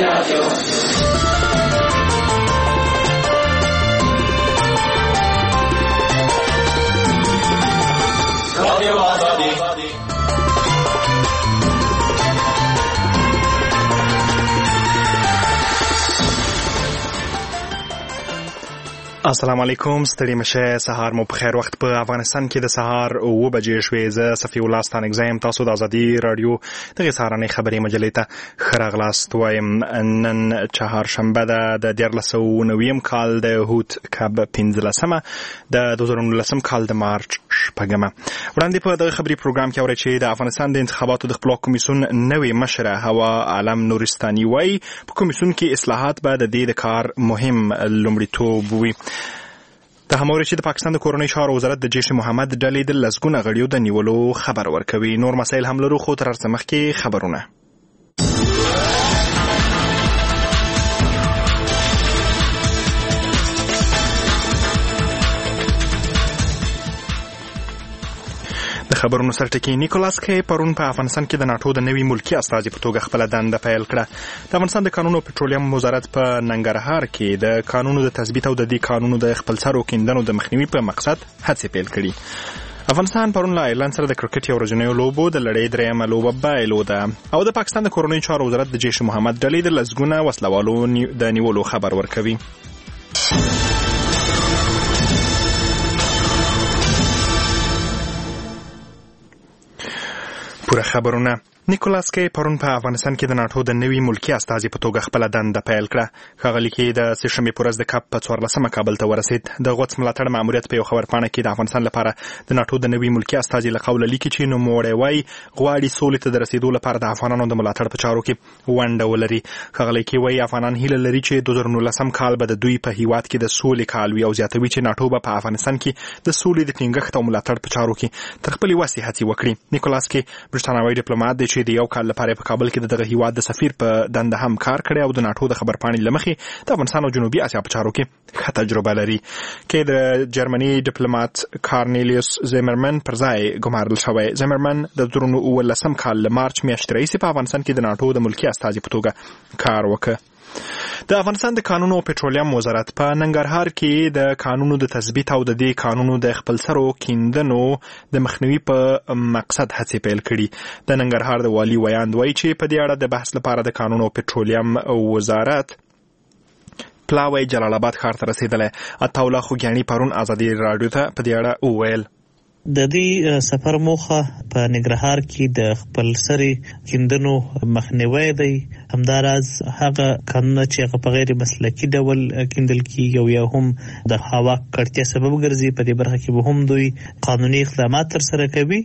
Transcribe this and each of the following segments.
السلام علیکم، ستړي مشه، سهار مو په خیر. وخت په افغانستان کې د سهار 9 بجې شوې. زه صفي الله ستانګزم، تاسو د ازادي رادیو دغه سهارنۍ خبري مجلې ته ښه راغلاست وایم. نن چهارشنبه ده، د 1490 کال د هوت کب 15مه د 2019 کال د مارچ 6مه. وړاندې په دغه خبري پروګرام کې اورئ چې د افغانستان د انتخاباتو د خپلواک کمیسیون نوې مشره هوا عالم نورستاني وايي په کمیسیون کې اصلاحات به د دې د کار مهم لومړیتوب وي. د هموري چې د پاکستان د کورنۍ چارو وزارت د جیش محمد ډلې د لسګونه غړیو د نیولو خبر ورکوي. نور مسایل هم لرو، خو تر هر څه مخکې خبرونه. خبرونو سرټکی نیکولاس کی پرون په افغانستان کې د ناتو د نوي ملکی استازي په توګه خپل دنده پیل کړه. د افغانستان د قانون او پټرولیم وزارت په ننګرهار کې د قانونو د تثبیت او د دې قانونو د خپلسرو کیندنو د مخنیوي په مقصد هڅې پیل کړي. افغانستان پرون له ایرلند سره د کرکټ یو ورځنیو لوبو د لړۍ درېیمه لوبه بایلوده او د پاکستان د کورنۍ چارو وزارت د جیش محمد ډلې د لسګونه وسلوالو د نیولو خبر ورکوي. پوره خبرونه. نیکولاس کی پرون په افغانستان کې د ناتو د نوي ملکی استازي په توګه خپل دنده پیل کړه. ښاغلي کی د سهشنبې په ورځ د کپ په 14مه کابل ته ورسید. د غوڅ ملاتړ ماموریت په یو خبرپاڼه کې د افغانستان لپاره د ناتو د نوي ملکی استازي له قوله لیکي چې نوموړی وایي غواړي سولې ته د رسیدو لپاره د افغانانو د ملاتړ په چارو کې ونډه ولري. ښاغلي کی وایي افغانان هیله لري چې 2019 کال به د دوی په هیواد کې د سولې کال وي او زیاتوي چې ناتو به په افغانستان کې د سولې د ټینګښت او ملاتړ په چارو کې تر خپلې وسې هڅې وکړي. نیکولاس کی برټانوي ډیپلوماټ دی چې د یو کال لپاره په کابل کې دغه هیواد د سفیر په دنده هم کار کړی او د ناتو د خبرپاڼې لمخې د افغانستان او جنوبي اسیا په چارو کې ښه تجربه لري. کې د جرمني ډیپلوماټ کارنیلیوس زیمرمن پر ځای ګمارل شوی. زیمرمن د 2019 کال له مارچ میاشتې راهیسې په افغانستان کې د ناتو د ملکی استازي په توګه کار وکړ. د افغانستان د قانون او پټرولیم وزارت په ننګرهار کې د قانونو د تثبیت او د دې قانونو د خپلسرو کیندنو د مخنیوي په مقصد هڅې پیل کړي. د ننګرهار د والي ویاند وایي چې په دې اړه د بحث لپاره د قانون او پټرولیم وزارت پلاوی جلال آباد ښار ته رسیدلی. عطاالله خوږیاڼي پرون ازادي راډیو ته په دې اړه وویل. د دې سفر موخه په ننګرهار کې د خپل سری کیندنو مخنیوی دی. همداراز هغه قانون چې په غیر مسلکي ډول کیندل کیږي او یا هم د هوا کړتیا سبب ګرځي، په دې برخه کې به هم دوی قانوني اقدامات ترسره کوي.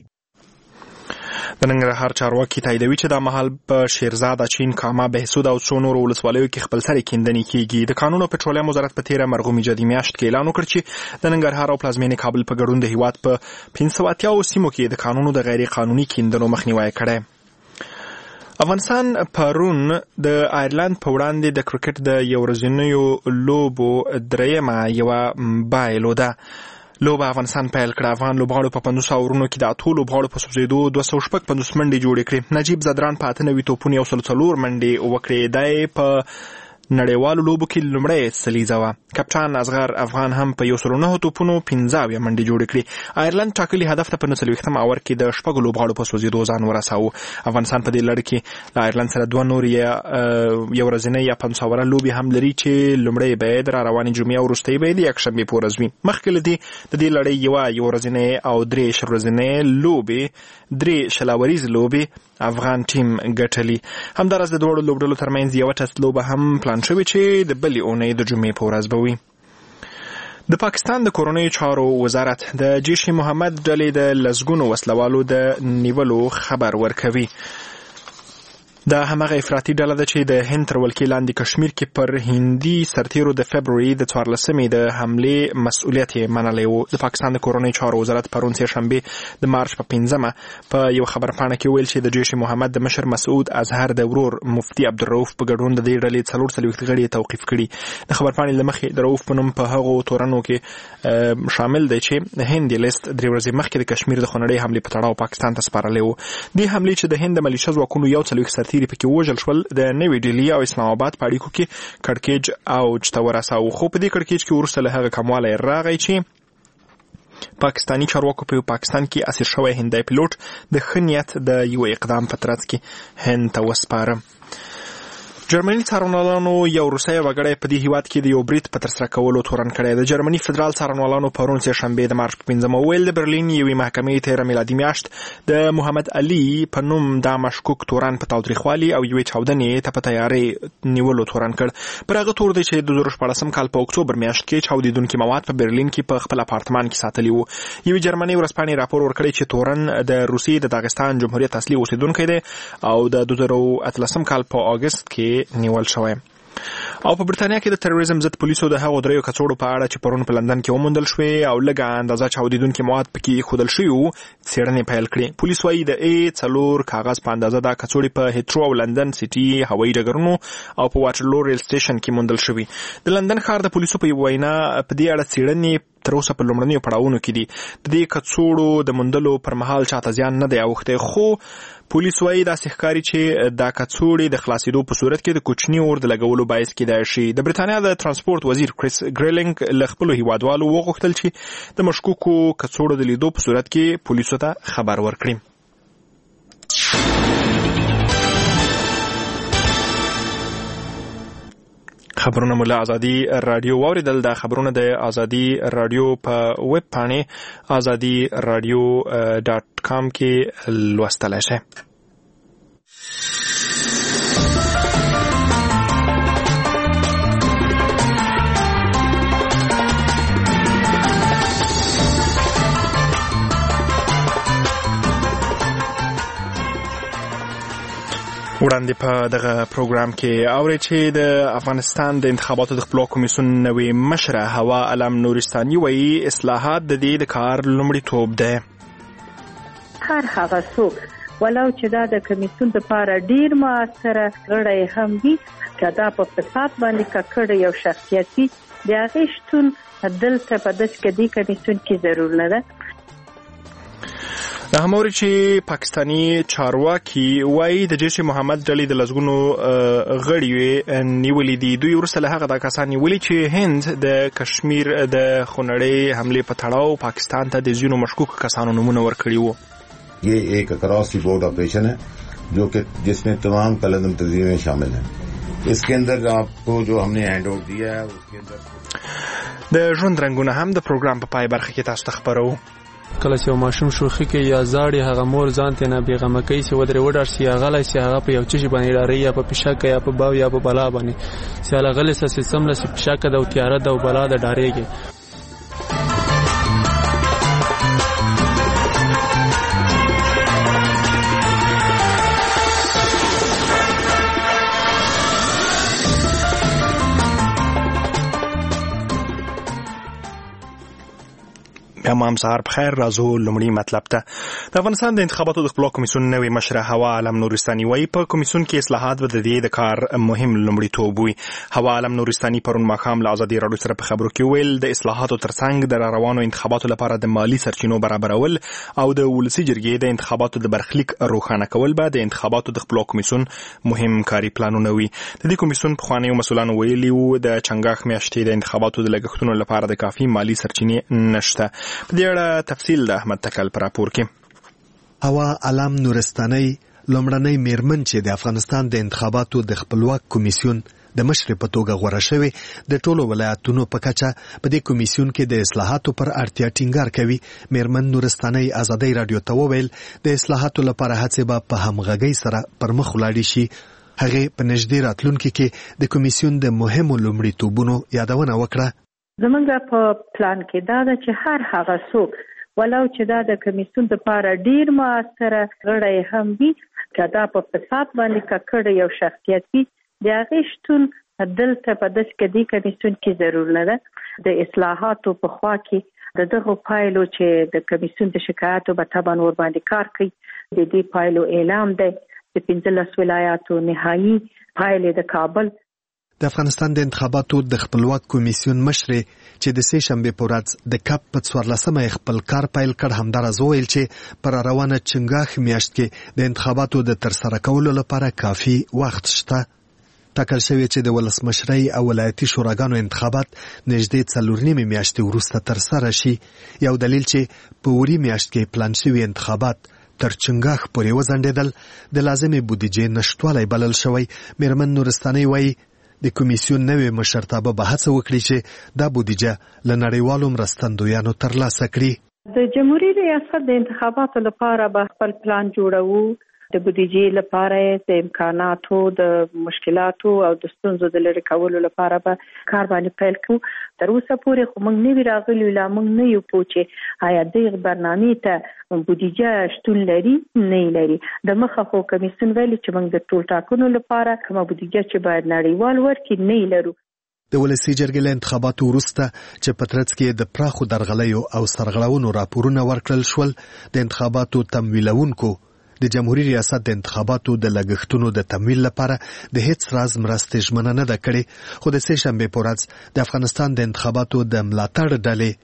د ننګرهار چارواکي تاییدوي چې دا مهال په شیرزاد، اچین، کاما، بهسود او څو نورو ولسوالیو کې خپلسري کیندنې کیږي. د قانون او پټرولیم وزارت په تیره مرغومي جدي میاشت کې اعلان وکړ چې د ننګرهار او پلازمینې کابل په ګډون د هیواد په 580 سیمو کې د قانونو د غیر قانوني کیندنو مخنیوی کړی. افغانستان پرون د ایرلند په وړاندې د کرکټ د یو ورځنیو لوبو درېیمه یوه بایلوده لوبه افغانستان پیل کړه. افغان لوبغاړو په 500 اورونو کې د اتو لوبغاړو په سوځېدو 250 منډې جوړې کړې. نجیب زدران په 98 توپونو 104 منډې وکړې. دی په نړیوالو لوبو کې لومړی سلیزه وه. کپټان اصغر افغان هم په 109 توپونو 15 منډې جوړې کړې. ایرلند ټاکلي هدف ته په 49 اور کې د شپږو لوبغاړو په سوځېدو ځان ورساوه. افغانستان په دې لړ کې له ایرلند سره دوه نور یو ورځنۍ یا 500 لوبې هم لري چې لومړی به د راروانې جمعې او وروستۍ به د یکشنبې په ورځ وي. مخکې له دې د دې لړۍ یو ورځنۍ او 3 ورځنۍ لوبې 3 شلاوریز لوبې افغان ټیم ګټلي. همداراز د دواړو لوبډلو ترمنځ یوه ټسټ لوبه هم پلان شوې چې د بلې اونۍ د جمعې په ورځ به وي. د پاکستان د کورنۍ چارو وزارت د جیش محمد ډلې د لسګونو وسلوالو د نیولو خبر ورکوي. دا همغه افراطي ډله ده چې د هند تر ولکې لاندې کشمیر کې پر هندي سرتیرو د فبروري د 14مې د حملې مسؤلیت یې منلی و. د پاکستان د کورنۍ چارو وزارت پرون سهشنبې د مارچ په 5مه په یو خبرپاڼه کې ویل چې د جیش محمد د مشر مسعود اظهر د ورور مفتي عبدالرؤف په ګډون د دې ډلې 44 غړي توقیف کړي. د خبرپاڼې له مخې د رؤف په نوم په هغو تورنو کې شامل دی چې هند یې لیست 3 ورځې مخکې د کشمیر د خونړۍ حملې په تړاو پاکستان ته سپارلی و. دې حملې چې د هند د ملیشه ځواکونو 41 سرتیر سرتیري پکې وژل شول. د نوې ډیلی او اسلام آباد په اړیکو کې کړکېچ اوج ته ورساوه، خو په دې کړکېچ کې وروسته له هغه کموالی راغی چې پاکستاني چارواکو په پاکستان کې اسیر شوی هندی پیلوټ د ښه نیت د یو اقدام په ترڅ کې هند ته وسپاره. جرمني څارنوالانو یو روسي وګړی په دې هیواد کې د یو برید په ترسره کولو تورن کړی. د جرمني فدرال څارنوالانو پرون سهشنبه د مارچ په 15 ویل د برلین یوې محکمې تیره میلادي میاشت د محمد علي په نوم دا مشکوک تورن په تاوتریخوالي او یوې چاودنې ته په تیارې نیولو تورن کړ. پر هغه تور دی چې د 2014 کال په اکتوبر میاشت کې چاودیدونکي مواد په برلین کې په خپل اپارتمان کې ساتلي وو. یوې جرمني ورځپاڼې راپور ورکړی چې تورن د روسیې د داغستان جمهوریت اصلي اوسیدونکی دی او د 2018 کال په اگست کې نیول شوی. او په برتانیا کې د تروریزم ضد پولیسو د هغو دریو کڅوړو په اړه چې پرون په لندن کې وموندل شوې او لږه اندازه چاودیدونکي مواد پکې ښودل شوي وو څېړنې پیل کړې. پولیس وایي د A4 کاغذ په اندازه دا کڅوړې په هیترو او لندن سیټي هوایي ډګرونو او په واټرلو ریل سټیشن کې موندل شوي. د لندن ښار د پولیسو په وینا په دې اړه څېړنې تر اوسه په لومړنیو پړاوونو کې دي. د دې کڅوړو د موندلو پر مهال چاته زیان نه دی اوښتی، خو پولیس وایي داسې ښکاري چې دا کڅوړې د خلاصېدو په صورت کې د کوچني اور د لګولو باعث کېدای شي. د برتانیا د ترانسپورت وزیر کریس ګریلینګ له خپلو هیوادوالو وغوښتل چې د مشکوکو کڅوړو د لیدو په صورت کې پولیسو ته خبر ورکړي. خبرونه مو له ازادي رادیو واوریدل. دا خبرونه د ازادي رادیو په ویب پاڼې azadiradio.com کې لوستلای شئ. وړاندې په دغه پروګرام کې اوري چې د افغانستان د انتخاباتو د خپلواک کمیسیون نوې مشره هوا علم نورستاني وایي اصلاحات د دې د کار لومړیتوب دی. هر هغه څوک ولو چې دا د کمیسیون لپاره ډیر موثر غړی هم وي که دا په فساد باندې ککړ یو شخصیتي د هغې شتون دلته په داسې کې دې کمیسیون کې ضرور نه ده. د هموري چې پاکستاني چارواکي وایي د جیش محمد ډلې د لسګونو غړي نیولې دي. دوی وروسته له هغه دا کسان نیولي چې هند د کشمیر د خونړۍ حملې په تړاو پاکستان ته د ځینو مشکوک کسانو نومونه ورکړي وو. یہ ایک اکراس دی بورڈ آپریشن ہے جو کہ جس میں تمام قلعہ تنظیمیں شامل ہیں. اس کے اندر آپ کو جو ہم نے ہینڈ اوور دیا ہے اس کے اندر د ژوند رنگونه هم د پروګرام په پای برخه کې تاسو ته خبرو. کله چې ماشوم شوخي کې یا زاړي هغه مور ځان ته نه بیغمه کوي چې ودرې وډار سي هغه لای سي هغه په یو چی باندې لري یا په پښه کې یا په باو یا په بلا باندې سي هغه غلې سیستم له پښه کې د تیاره د بلا د ډارېږي. تمام سهار بخیر. راځو لومړی مطلب ته. د افغانستان د انتخاباتو د خپلواک کمیسیون نوې مشره هوا علم نورستاني وایي په کمیسیون کې اصلاحات به د دې د کار مهم لومړیتوب وي. هوا علم نورستاني پرون ماښام له ازادي راډیو سره په خبرو کې ویل د اصلاحاتو ترڅنګ د روانو انتخاباتو لپاره د مالی سرچینو برابرول او د ولسي جرګې د انتخاباتو د برخلیک روښانه کول به د انتخاباتو د خپلواک کمیسیون مهم کاري پلانونه وي. د دې کمیسیون پخوانیو مسؤلانو ویلي وو د چنګاښ میاشتې د انتخاباتو د لګښتونو لپاره د کافي مالی سرچینې نشته. په دې اړه تفصیل د احمد تکل پر راپور کې. هوا علم نورستاني لومړنۍ میرمن چې د افغانستان د انتخاباتو د خپلواک کمیسیون د مشر په توګه غوړه شوی د ټولو ولایتونو په کچه په دې کمیسیون کې د اصلاحاتو پر اړتیا ټینګار کوي. میرمن نورستاني ازادي رادیو ته وویل د اصلاحاتو لپاره هڅې به په همغږۍ سره پر مخ ولاړې شي. هغه په نږدې راتلونکي کې د کمیسیون د مهمو لومړیتوبونو یادونه وکړه. زمونږ په پلان کې دا ده چې هر هغه څوک ولو چې دا د کمیسیون لپاره ډیر موثر غړی هم وي که دا په فساد باندې ککړ یو شخصیتي د هغې شتون دلته په داسې کې دې کمیسیون کې ضرور نه ده. د اصلاحاتو په خوا کې د دغو پایلو چې د کمیسیون د شکایاتو به طبعا ور باندې کار کوي د دې پایلو اعلام دی. د 15 ولایاتو نهایي پایلې د کابل. د افغانستان د انتخاباتو د خپلواک کمیسیون مشر چې د سې شنبه په ورځ د کپ په 14مه خپل کار پیل کړ همدارز وویل چې پر روانه چنګاښ میاشت کې د انتخاباتو د ترسره کولو لپاره کافي وخت شته. ټاکل شوی چې د ولسمشرۍ او ولایتي شوراګانو انتخابات نږدې 4 میاشتې وروسته ترسره شي. یو دلیل چې په وری میاشت کې پلان شوی انتخابات تر چنګاښ پورې وځنډېدل د لازمې بودیجې نشټوالی بلل شوی. میرمن نورستانۍ وایي د کمیسیون نوې مشرتابه به هڅه وکړي چې دا بودیجه له نړیوالو مرستندویانو ترلاسه کړي. د جمهوریت ریاست د انتخاباتو لپاره به خپل پلان جوړوو. د بودیجې لپاره د امکاناتو د مشکلاتو او د ستونزو د لرې کولو لپاره به کار باندې پیل کوو. تر اوسه پورې خو موږ نه راغلي لا موږ نه یو پوهچې آیا دغه برنامې ته بودیجه شتون لري نه لري. د مخه خو کمیسیون ویلي چې موږ د ټول ټاکنو لپاره کومه بودیجه چې باید نړیوال ورکړي نه لرو. د ولسی جرګې له انتخاباتو وروسته چې په ترڅ کې د پراخو درغلیو او سرغړونو راپورونه ورکړل شول، د انتخاباتو تمویلونکو د جمهوریت ریاست د انتخاباتو د لګښتونو د تمویل لپاره د هیڅ راز مرستې ژمنه نه ده کړې. خو د سې شنبې په ورځ د افغانستان د انتخاباتو د ملاتړ ډلې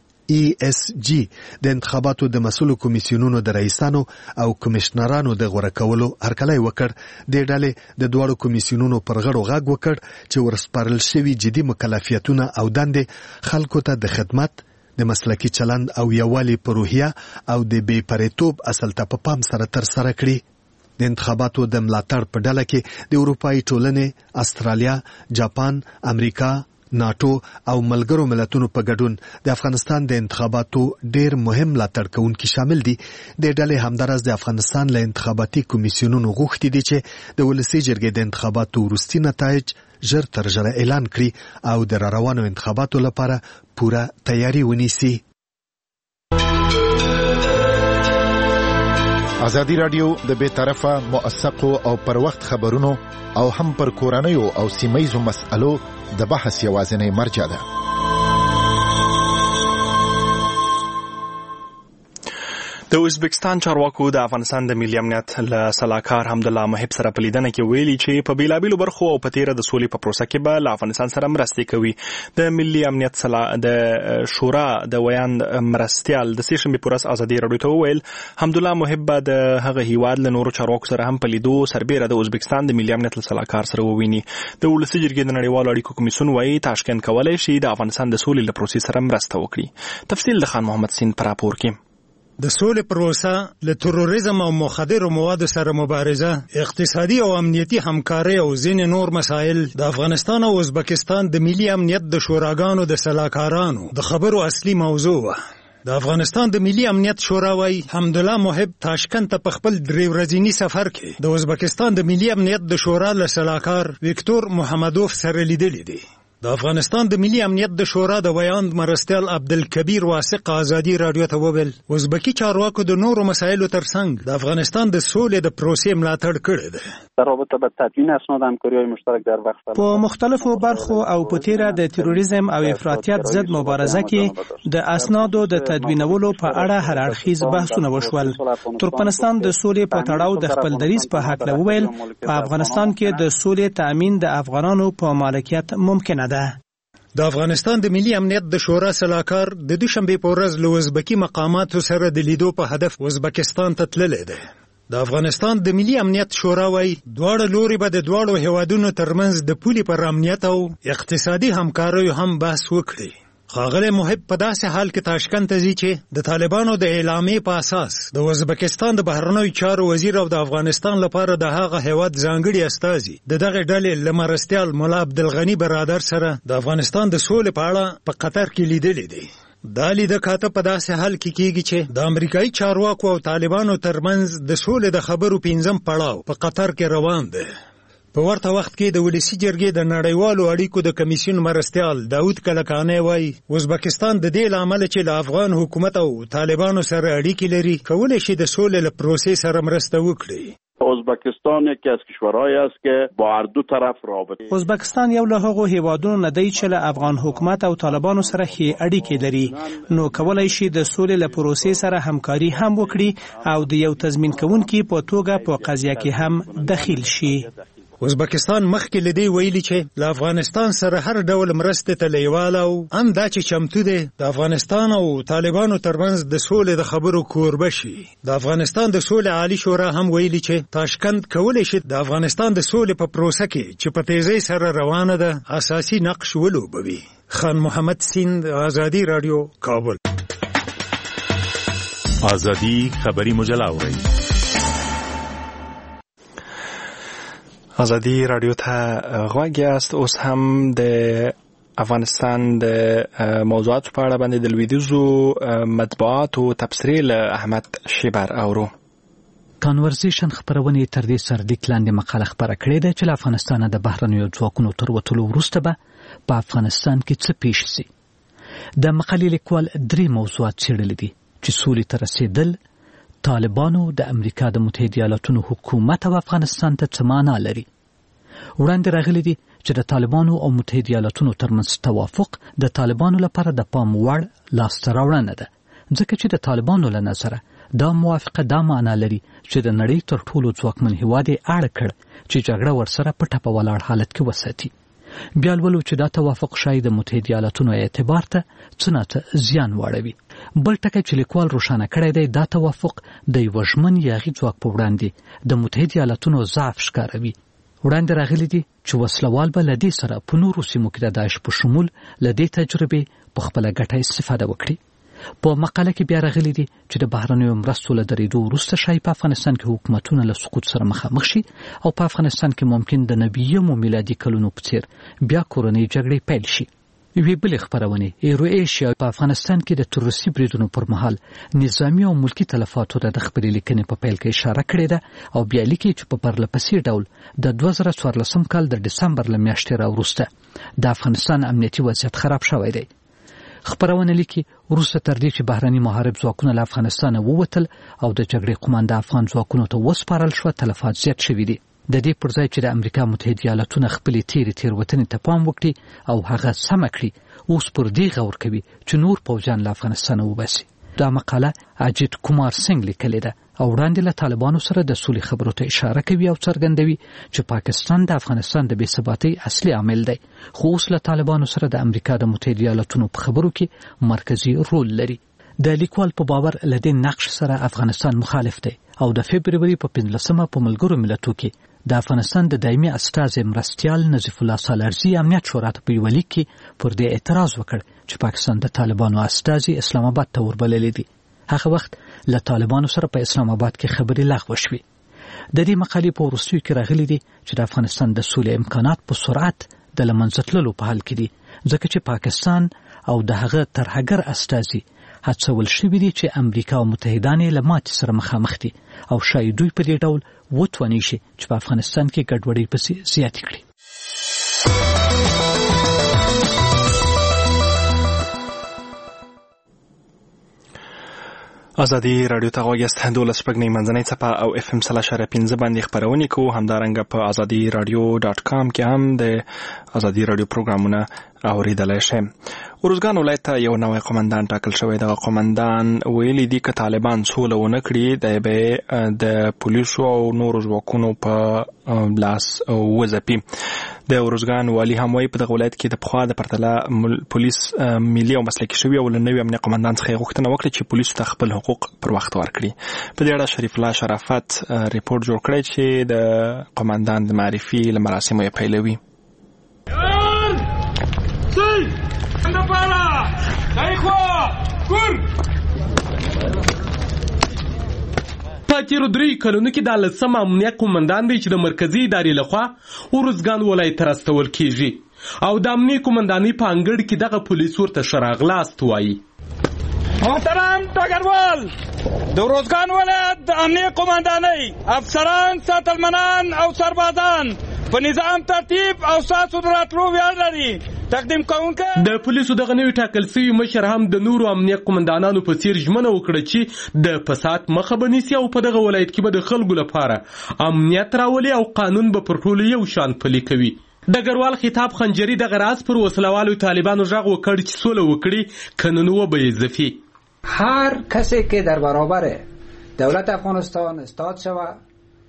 ESG د انتخاباتو د مسؤلو کمیسیونونو د رئیسانو او کمشنرانو د غوړه کولو هرکلی وکړ. د ډلې د دوړو کمیسیونونو پر غړو غږ وکړ چې ورسپارل شوي جدي مکلفیتونه او دندې خلکو ته د خدمت، د مسلکی چلند او یووالي په روحیه او د بې پرېتوب اصل ته په پام سره ترسره کړي. د انتخاباتو د ملاتړ په ډله کې د اروپایي ټولنې، استرالیا، جاپان، امریکا، ناتو او ملګرو ملتونو په ګډون د افغانستان د انتخاباتو ډېر مهم ملاتړ کوونکي شامل دي. د ډلې همدارس د افغانستان له انتخاباتي کمیسیونونو غوښتي دي چې د ولسی جرګې د انتخاباتو وروستي نتایج ژر تر ژره اعلان کړي او د روانو انتخاباتو لپاره پوره تیاری ونیسي. ازادي رادیو د بې طرفه، موثقو او پر وخت خبرونو او هم پر کورنیو او سیمه‌یزو مسألو د بحث یوازینی مرجع ده. د ازبکستان چارواکو د افغانستان د ملي امنیت له سلاکار حمدالله محب سره په لیدنه کې ویلي چې په بیلابیلو برخو او په تیره د سولې په پروسه کې به له افغانستان سره مرستې کوي. د ملي امنیت د شورا د ویاند مرستیال د سې شنبې په ورځ ازادي راډیو ته وویل حمدالله محب به د هغه هیواد له نورو چارواکو سره هم په لیدو سربیره د ازبکستان د ملي امنیت له سلاکار سره وویني. د ولسي جرګې د نړیوالو اړیکو کمیسیون وایي تاشکند کولی شي د افغانستان د سولې له پروسې سره مرسته وکړي. تفصیل د خان محمد سین پر راپور کې. د سولې پروسه له تروریزم او مخدرو موادو سره مبارزه، اقتصادي او امنیتي همکاري او ځینې نور مسایل د افغانستان او ازبکستان د ملي امنیت د شوراګانو د سلاکارانو د خبرو اصلي موضوع وه. د افغانستان د ملي امنیت شورا وايي حمدالله محب تاشکند ته په خپل 3 ورځني سفر کې د ازبکستان د ملي امنیت د شورا له سلاکار ویکتور محمدوف سره لیدلی دی. د افغانستان د ملي امنیت د شورا د ویاند مرستیال عبدالکبیر واسق ازادي راډیو ته وویل ازبکي چارواکو د نورو مسایلو ترڅنګ د افغانستان د سولې د پروسې ملاتړ کړی دی. در رابطه با تدوین اسناد همکاری‌های مشترک در وقت په مختلفو برخو او په تیره د تروریزم او افراطیت ضد مبارزه کې د اسنادو د تدوینولو په اړه هر اړخیز بحثونه وشول. ترکمنستان د سولې په تړاو د خپل دریځ په هکله وویل په افغانستان کې د سولې تأمین د افغانانو په مالکیت ممکنه ده. د افغانستان د ملي امنیت د شورا سلاکار د دوشنبې په ورځ له ازبکي مقاماتو سره د لیدو په هدف ازبکستان ته تللی دی. د افغانستان د ملي امنیت شورا وايي دواړه لوري به د دواړو هیوادونو ترمنځ د پولې پر امنیت او اقتصادي همکاریو هم بحث وکړي. ښاغلی محب په داسې حال کې تاشکند ته ځي چې د طالبانو د اعلامیې په اساس د ازبکستان د بهرنیو چارو وزیر او د افغانستان لپاره د هغه هیواد ځانګړي استازي د دغه ډلې له مرستیال ملا عبدالغني برادر سره د افغانستان د سولې په اړه په قطر کې لیدلی دی. دا لیده کاته په داسې حال کې کېږي چې د امریکایي چارواکو او طالبانو ترمنځ د سولې د خبرو 5م پړاو په قطر کې روان دی. په ورته وخت کې د ولسی جرګې د نړیوالو اړیکو د کمیسیون مرستیال داود کلکانی وایي ازبکستان د دې لامل چې له افغان حکومت او طالبانو سره اړیکې لري کولی شي د سولې له پروسې سره مرسته وکړي. ازبکستان یکی از کشورهایی است که با هر دو طرف رابطه ازبکستان یو له هغو هیوادونو نه دی چې له افغان حکومت او طالبانو سره ښې اړیکې لري، نو کولی شي د سولې له پروسې سره همکاري هم وکړي او د یو تضمین کوونکي په توګه په قضیه کې هم دخیل شي. ازبکستان مخکې لدی ویلي چې له افغانستان سره هر ډول مرستې ته لیواله او هم دا چې چمتو دی د افغانستان او طالبانو ترمنځ د سولې د خبرو کوربه شي. د افغانستان د سولې عالی شورا هم ویلي چې تاشکند کولی شي د افغانستان د سولې په پروسه کې چې په تیزۍ سره روانه ده اساسي نقش ولوبوي. خان محمد سیند، آزادی رادیو، کابل. آزادی خبری مجله اورئ. آزادی رادیو ته غوږ یاست. اوس هم د افغانستان د موضوعاتو په اړه باندې د لویدیځو مطبوعاتو تبصرې له احمد شیبر اورو. کانورزیشن خبرونه تر دې سرلیک لاندې مقاله خبره کړې ده چې له افغانستان د بهرنیو ځواکونو تر وتلو وروسته به په افغانستان کې څه پیښ شي. د مقالې لیکوال 3 موضوعات څېړلي دي چې سولې ته رسېدل، طالبانو د امریکا د متحده ایالاتونو حکومت او افغانستان ته څه معنا لري. وړاندې راغلي دي چې د طالبانو او متحده ایالاتونو ترمنځ توافق د طالبانو لپاره د پام وړ لاسته راوړنه ده، ځکه چې د طالبانو له نظره دا موافقه دا معنا لري چې د نړۍ تر ټولو ځواکمن هیواد یې اړ کړ چې جګړه ورسره په ټپه ولاړ حالت کې وساتي. بیا لولو چې دا توافق شاید د متحده ایالاتونو اعتبار ته څه نه زیان واړوي. بل ټکی چې لیکوال روښانه کړی دی دا توافق د یوه ژمن یاغي ځواک په وړاندې د متحده ایالاتونو ضعف ښکاروي. وړاندې راغلي دي چې وسلوال به له دې سره په نورو سیمو کې د داعش په شمول له دې تجربې په خپله ګټه استفاده وکړي. په مقاله کې بیا راغلي دي چې د بهرنیو مرستو له درېدو وروسته شاید په افغانستان کې حکومتونه له سقوط سره مخامخ شي او په افغانستان کې ممکن د 90 میلادي کلونو په څیر بیا کورنۍ جګړې پیل شي. یوې بلې خبرونه ایرو ایشیا په افغانستان کې د تروریستي بریدونو پر مهال نظامی او ملکی تلفاتو د خبرې لیکنې په پیل کې اشاره کړې ده او بیا لیکي چې په پرلپسې ډول د 2014 کال د ډسمبر له میاشتې راوروسته د افغانستان امنیتي وضعیت خراب شوی دی. خبرونه لیکي وروسته تر دې چې بهرني محارب ځواکونه له افغانستان ووتل او د جګړې قومانده افغان ځواکونو ته وسپارل شو، تلفات زیات شوي دي. د دې پر ځای چې د امریکا متحده ایالاتونه خپلې تېروتنې ته پام وکړي او هغه سمه کړي، اوس پر دې غور کوي چې نور پوځیان له افغانستانه وباسي. دا مقاله اجیت کومار سنگ لیکلې ده او وړاندې له طالبانو سره د سولې خبرو ته اشاره کوي او څرګندوي چې پاکستان د افغانستان د بې ثباتۍ اصلي عامل دی، خو اوس له طالبانو سره د امریکا د متحده ایالاتونو په خبرو کې مرکزي رول لري. د لیکوال په باور له دې نقش سره افغانستان مخالف دی او د فبروري په 15مه په ملګرو ملتو کې د افغانستان د دایمي استازي مرستیال نظیف الله سالارزي امنیت شورا ته په یو لیک کې پر دې اعتراض وکړ چې پاکستان د طالبانو استازي اسلام آباد ته وربللی دي. هغه وخت له طالبانو سره په اسلام آباد کې خبرې لغوه شوې. د دې مقالې په وروستیو کې راغلي دي چې د افغانستان د سولې امکانات په سرعت د له منځه تللو په حال کې دي، ځکه چې پاکستان او د هغه ترهګر استازي هڅول شوي دي چې امریکا او متحدان یې له ماتې سره مخامخ دي او شاید دوی په دې ډول وتواني شي چې په افغانستان کې ګډوډۍ پسې زیاتې کړي. آزادی رادیو ته غوږ یاست. 12 منځنۍ څپه او FM 3.5 باندې خبرونه کوو. همدارنګه په azadiradyo.com کې هم د آزادی رادیو پروګرامونه اوریدلای شئ. ارزګان ولایت ته یو نوی قومندان ټاکل شوی. دغه قومندان ویلي دي که طالبان سوله ونه کړي دی به د پولیسو او نورو ځواکونو په لاس وځپي. د ارزګان والي هم وایي په دغه ولایت کې د پخوا د پرتله پولیس ملي او مسلکي شوي او له نوي امنیه قومندان څخه غوښتنه وکړي چې پولیسو ته خپل حقوق پر وخت ورکړي. په دې اړه شریف الله شرافت ریپورت جوړ کړی چې د قومندان د معرفي له مراسمو یې پیلوي. په تیرو 3 کلونو کې د 10 امنیه قومندان دی چې د مرکزی ادارې لخوا ارزګان ولایت ته راستول کیږي او د امنیه قومندانۍ په انګړ کې دغه پولیس ورته شراغلاست وایي. محترم ډګروال، د ارزګان ولایت د امنیه قومندانۍ افسران، ساتلمنان او سربازان په نظام ترتیب او ساسو دراتلو ویاړ لري. تقدیم کوونکی د پولیسو دغه نوی ټاکل شوي مشر هم د نورو امنیه قومندانانو په څیر ژمنه وکړه چې د فساد مخه به نیسي او په دغه ولایت کې به د خلکو لپاره امنیت راولي او قانون به پر ټولو یو شان پلی کوي. ډګروال خطاب خنجري دغه راز پر وسلوالو طالبانو غږ وکړ چې سوله وکړي کنن و به اضافي. هر کسی که در برابر دولت افغانستان استاد شود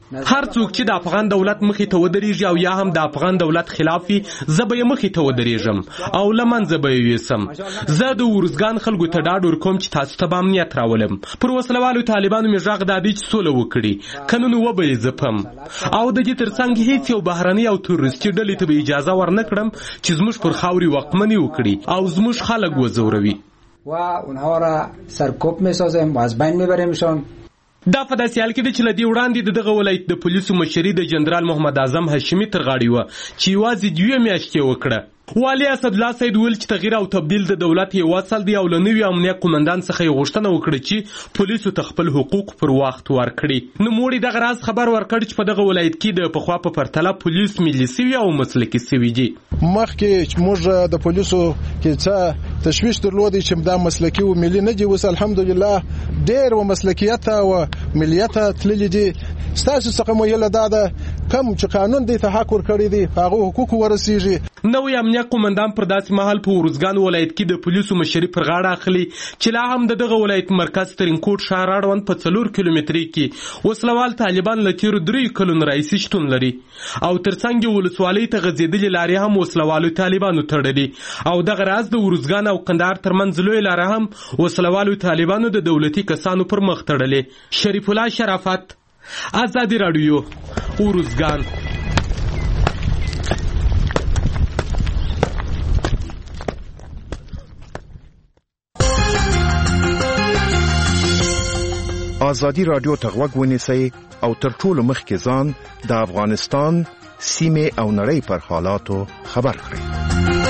هر څوک چې د افغان دولت مخې ته ودرېږي او یا هم د افغان دولت خلاف وي زه به یې مخې ته ودرېږم او له منځه به یې یوسم. زه د ارزګان خلکو ته ډاډ ورکوم چې تاسو ته به امنیت راولم. پر وسلوالو طالبانو مې غږ دا دی چې سوله وکړي که نه نو وبه یې ځپم او د دې ترڅنګ هیڅ یو بهرني او تروریستي ډلې ته به اجازه ورنه کړم چې زموږ پر خاورې واکمني وکړي او زموږ خلک وځوروي و اونها را سرکوب میسازیم و از بین میبریمشان. دا په داسې حال کې ده چې له دې وړاندې د دغه ولایت د پولیسو مشري د جنرال محمد اعظم هاشمي تر غاړې وه چې یوازې 2 میاشتې وکړه. والي اسدالله سید ویل چې تغییر او تبدیل د دولت یو اصل دی او له نوي امنیه قومندان څخه یې غوښتنه وکړه چې پولیسو ته خپل حقوق پر وخت ورکړي. نوموړي دغه راز خبر ورکړ چې په دغه ولایت کې د پخوا په پرتله پولیس ملي سوي او مسلکي سوي دي. مخکې موږ د پولیسو کې څه تشویش درلودی چې دا مسلکي او ملي نه دي، اوس الحمدلله ډېر و مسلکیت او ملیت تللی دي. ستاسو څخه مو یله دا ده کوم چې قانون دی ته حق ورکړی دی هغه حقوق ورسیږي. نوی امنیه قومندان پر داسې مهال په ارزګان ولایت کې د پولیسو مشري پر غاړه اخلي چې لا هم د دغه ولایت مرکز ترینکوټ ښار اړوند په 4 کیلومترۍ کې وسلوال طالبان له تیرو 3 کلونو راهیسې شتون لري او ترڅنګ یې ولسوالۍ ته غځېدلې لارې هم وسلوالو طالبانو تړلي او دغه راز د ارزګان او کندهار ترمنځ لویې لاره هم وسلوالو طالبانو د دولتي کسانو پر مخ تړلې. شریف الله شرافت، آزادی رادیو، ارزګان. آزادی رادیو ته غوږ ونیسئ او تر ټولو مخکې ځان د افغانستان سیمې او نړۍ پر حالاتو خبر کړئ.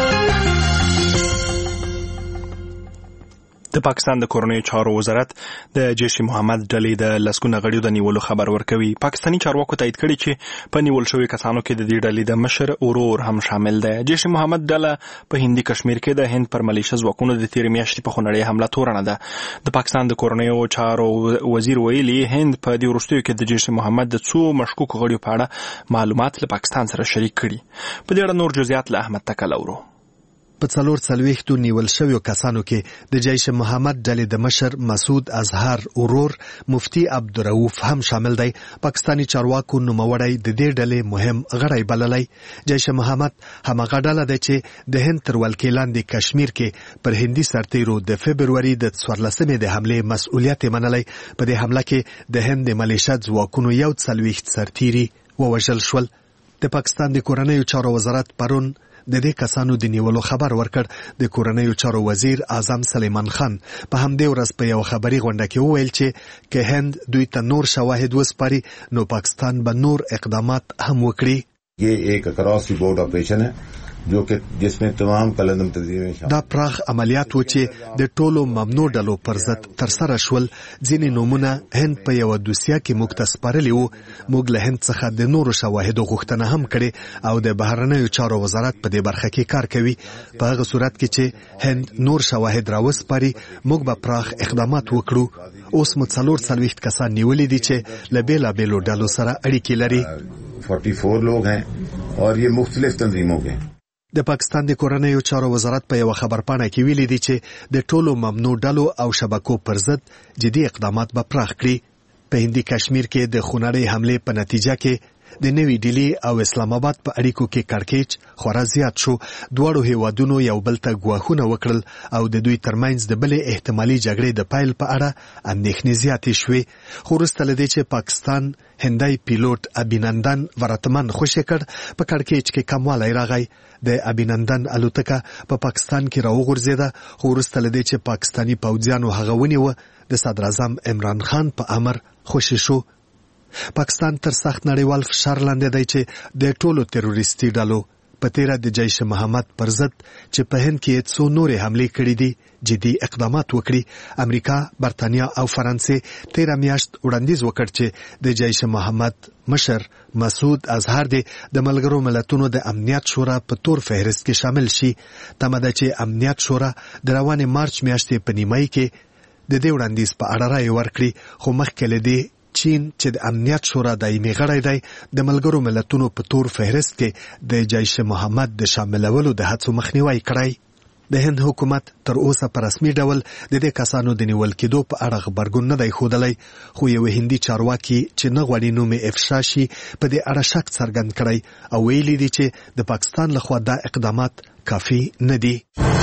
د پاکستان د کورنیو چارو وزارت د جیش محمد ډلې د لسګونه غړیو د نیولو خبر ورکوي. پاکستاني چارواکو تایید کړي چې په نیول شوی کسانو کې د دې ډلې د مشر اورور هم شامل دی. جیش محمد ډله په هندي کشمیر کې د هند پر ملیشه ځواکونو د تیر میاشتې په خونړۍ حمله تورنه ده. د پاکستان د کورنیو چارو وزیر ویلي هند په دې وروستیو کې د جیش محمد د څو مشکوک غړیو په اړه معلومات له پاکستان سره شریک کړي. په دې اړه نور جزئیات له احمد تکل اورو. په 440 نیول شویو کسانو کې د جیش محمد ډلې د مشر مسعود اظهر اورور مفتی عبدالرؤف هم شامل دی. پاکستاني چارواکو نوموړی د دې ډلې مهم غړی بللی. جیش محمد همغه ډله ده چې د هند تر ولکې لاندې کشمیر کې پر هندي سرتیرو د فبروري د 14مې د حملې مسؤلیت منلی. په دې حمله کې د هند د ملیشه ځواکونو 41 سرتیري ووژل شول. د پاکستان د کورنیو چارو وزارت پرون د دې کسانو د نیولو خبر ورکړ. د کورنیو چارو وزیر اعظم سلیمان خان په همدې ورځ په یو خبري غونډه کې وویل چې که هند دوی ته نور شواهد وسپاري نو پاکستان به نور اقدامات هم وکړي. یہ ایک اکراس دی بورڈ آپریشن ہے جو کہ جس میں تمام کلندم تنظیمیں شامل. دا پراخ عملیات و چې د ټولو ممنوع ډلو پر ضد ترسره شول. ځینې نومونه هند په یو دوسیه کې موږ ته سپارلي وو. موږ له هند څخه د نورو شواهدو غوښتنه هم کړې او د بهرنیو چارو وزارت په دې برخه کې کار کوي. په هغه صورت کې چې هند نور شواهد راوسپاري موږ به پراخ اقدامات وکړو. اوس مو 440 کسان نیولي دي چې له بیلابیلو ډلو سره اړیکې لري. 44 لوگ ہیں اور یہ مختلف تنظیموں کے. د پاکستان د کورنیو چارو وزارت په یو خبرپاڼه کې ویلي دي چې د ټولو ممنوع ډلو او شبکو پر ضد جدي اقدامات به پراخ کړي. په هندي کشمیر کې د خونړۍ حملې په نتیجه کې د نوې ډیلی او اسلام آباد په اړیکو کې کړکېچ خورا زیات شو. دواړو هیوادونو یو بل ته ګواښونه وکړل او د دوی ترمنځ د بلې احتمالي جګړې د پیل په اړه اندېښنې زیاتې شوې. خو وروسته له دې چې پاکستان هندی پیلوټ ابینندن ورتمن خوشی کړ په کړکېچ کې کموالی راغی. د ابینندن الوتکه په پاکستان کې راوغورځېده خو وروسته له دې چې پاکستاني پوځیانو هغه ونیوه د صدر اعظم عمران خان په امر خوشی شو. پاکستان تر سخت نړیوال فشار لاندې دی چې د ټولو تروریستي ډلو په تیره د جیش محمد پر ضد چې په هند کې څو نورې حملې کړې دي جدي اقدامات وکړي. امریکا، برتانیا او فرانسې تیره میاشت وړاندیز وکړ چې د جیش محمد مشر مسعود اظهر د ملګرو ملتونو د امنیت شورا په تور فهرست کې شامل شي. تمه ده چې امنیت شورا د روانې مارچ میاشتې په نیمایي کې د دې وړاندیز په اړه رایې ورکړي. خو مخکې له دې چین چې د امنیت شورا دایمي غړی دی د ملګرو ملتونو په تور فهرست کې د جیش محمد د شاملولو د هڅو مخنیوی کړی. د هند حکومت تر اوسه په رسمي ډول د دې کسانو د نیول کېدو په اړه خبرګون نه دی ښودلی، خو یو هندي چارواکي چې نه غواړي نوم یې افشا شي په دې اړه شک څرګند کړی او ویلي دي چې د پاکستان لخوا دا اقدامات کافي نه دي.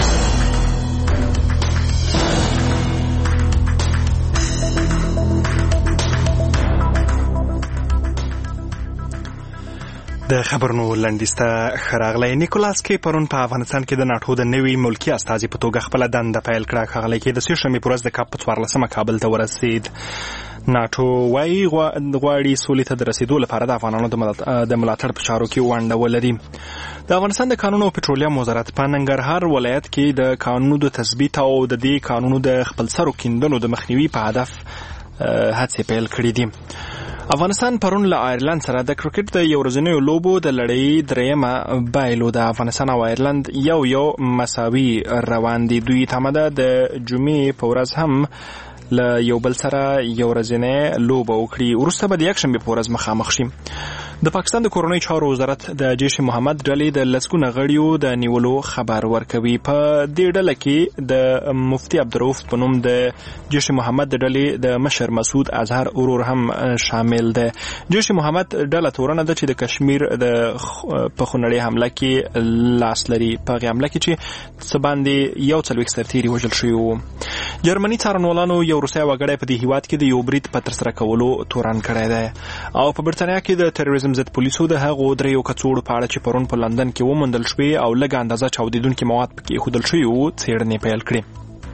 د خبرونو لنډیسته خراغلی نیکولاس کې پرون په افغانستان کې د ناټو د نوي ملکی استازي په توګه خپل دنده پیل کړه. خغلی کې د سې شنبې پر ورځ د کاپ 14 کابل ته ورسید. ناټو وايي غواړي سولې ته د رسیدو لپاره د افغانانو د ملاتړ په چارو کې ونډه ولري. د افغانستان د کانونو او پټرولیم وزارت په ننګرهار ولایت کې د قانونو د تثبیت او د دې قانونو د خپلسرو کیندنو د مخنیوي په هدف هڅې پیل کړې دي. افغانستان پرون له آیرلند سره د کرکټ د یو ورځنیو لوبو د لړۍ دریمه بایلو. د افغانستان او آیرلند یو مساوي روان دي. دوی تمه ده د جمعې په ورځ هم له یو بل سره یو ورځنۍ لوبه وکړي. وروسته به د یکشنبې په ورځ مخامخ شي. د پاکستان د کورنۍ چارو وزارت د جیش محمد ډلې د لسګونه غړیو د نیولو خبر ورکوي. په دې ډله کې د مفتي عبدالرؤف په نوم د جیش محمد د ډلې د مشر مسعود اظهر ورور هم شامل دی. جیش محمد ډله تورنه ده چې د کشمیر د په خونړۍ حمله کې لاس لري. په هغې حمله کې چې څه باندې 41 سرتیري وژل شوي وو. جرمني څارنوالانو یو روسي وګړی په دې هیواد کې د یو برید په ترسره کولو تورن کړی دی. او په برتانیا کې د تروریزم ضد پولیسو د هغو دریو کڅوړو په اړه چې پرون په لندن کې وموندل شوې او لږه اندازه چاودېدونکي مواد پکې ایښودل شوي وو څېړنې پیل کړې.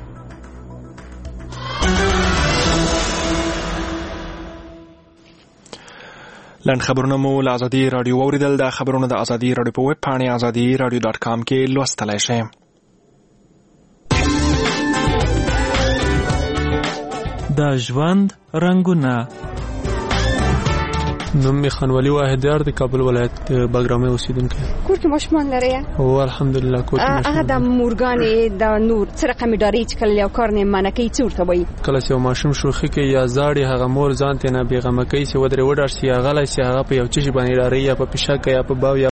لنډ خبرونه مو له ازادي راډیو واورېدل. د خبرونه د ازادي راډیو په ویب پاڼې azadiradio.com کې لوستلی شئ. د ژوند رنګونه. نوم می خانوالي واحدیار د کابل ولایت باګرامه اوسیدونکی. کور کې ماشومان لري؟ او الحمدلله کور کې ماشومان. هغه د مورګانې د نور څه رقم ډاری چې کله یو کار نه منکې څورته وای. کله چې ماشوم شوخي کې یا زاړي هغه مور ځان ته نه بیغمه کوي چې ودرې وډار سي هغه لای سي هغه په یو چی باندې ډاری یا په پښه کې یا په باو یا